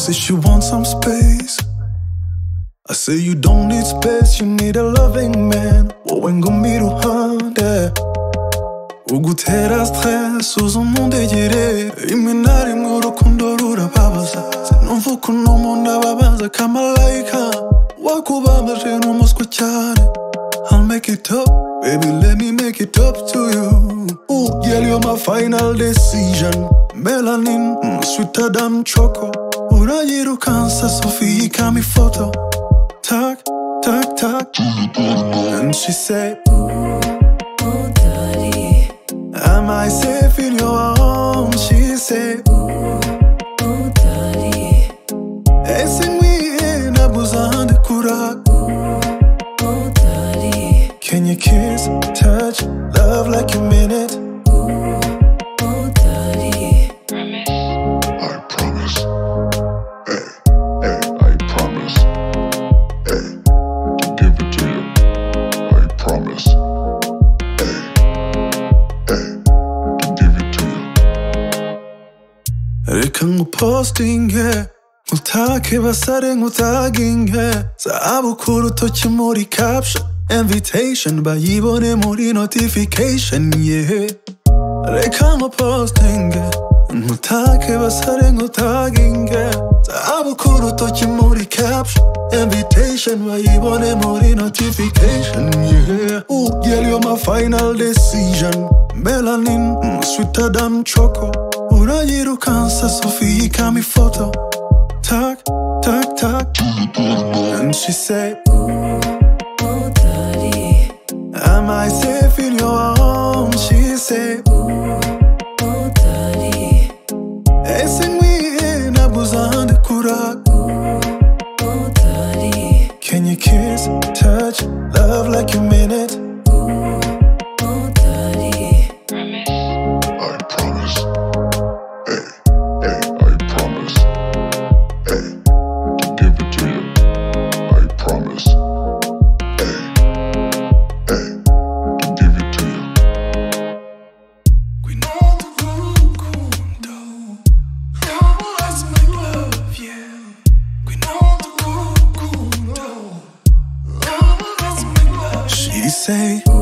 say she wants some space. I say you don't need space, you need a loving man. Wowe ngumira uruhande ugutera stress uza umundegere. Rimwe na rimwe urukundo rurababaza, sinumva ukuntu umuntu ababaza kamalayika. Wakubabaje n'umuswa cyane. I'll make it up, baby, let me make it up to you. Ooh, girl, you're my final decision. Melanin, sweeter than choco. Urayirukansa Sophie ikama ifoto. Tak, tak, tak. And she said, ooh, daddy, am I safe in your arms? She said, ooh, daddy, Esingwi nabuzande kurak. ooh, daddy, Can you kiss, touch, love like you mean it? ooh, daddy. I promise. Hey, hey, I promise. Hey, to give it to you. I promise. Hey, hey, to give it to you. Reka ngupostinge, ngutake basare ngutaginge. Zabukuru urutoki muri caption, invitation bayibone muri notification, yeah. Reka ngupostinge, ngutake basare ngutaginge. Zabukuru urutoki muri caption, invitation bayibone muri notification, yeah. Ooh, girl, you're my final decision. Melanin, sweeter than choco. Urayirukansa Sophie ikama ifoto. Tak, tak, tak. And she said, Ooh, daddy, am I safe in your arms? She said, ooh, daddy, Esingwi nabuzande kurak. ooh, daddy, Can you kiss, touch, love like you mean it? ooh, daddy. I promise. Hey, hey, I promise. Hey, to give it to you. I promise. Hey, hey, to give it to you. Let's make love, yeah. She say